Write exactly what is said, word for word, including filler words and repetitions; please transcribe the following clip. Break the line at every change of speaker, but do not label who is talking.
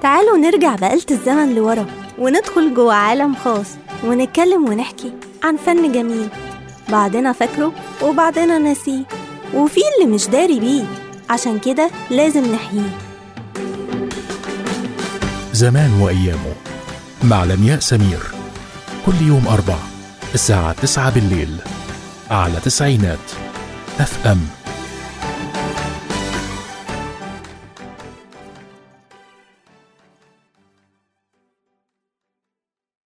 تعالوا نرجع بآلة الزمن لورا وندخل جوه عالم خاص ونتكلم ونحكي عن فن جميل، بعضنا فاكره وبعضنا ناسيه، وفي اللي مش داري بيه، عشان كده لازم نحييه.
زمان وأيامه مع لمياء سمير، كل يوم أربع الساعة تسعة بالليل على تسعينات اف ام.